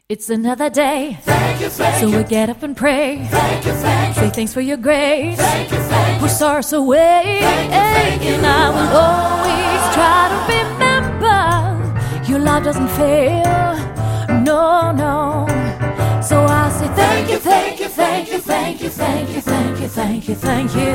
It's another day, Thank so you. we get up and pray. Thank you. Say thanks for your grace, Thank you. push sorrows away. Thank you. And I will always try to remember your love doesn't fail. No, no. So I say thank you, thank you, thank you, thank you, thank you, thank you, thank you, thank you.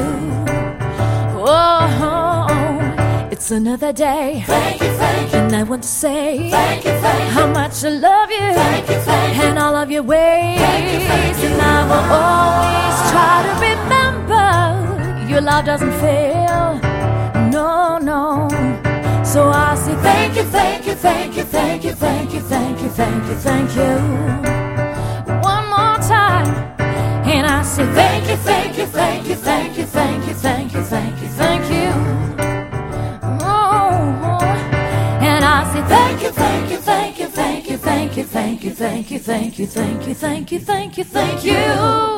Oh, it's another day, Thank you. and I want to say Thank you. how much I love you Thank you. and all of your ways. And I will always try to remember your love doesn't fail. No, no. So I say thank you, thank you, thank you, thank you, thank you, thank you, thank you, thank you. One more time. And I say thank you, thank you, thank you, thank you, thank you, thank you, thank you, thank you. Oh, and I say thank you, thank you, thank you, thank you, thank you, thank you, thank you, thank you, thank you, thank you, thank you, thank you.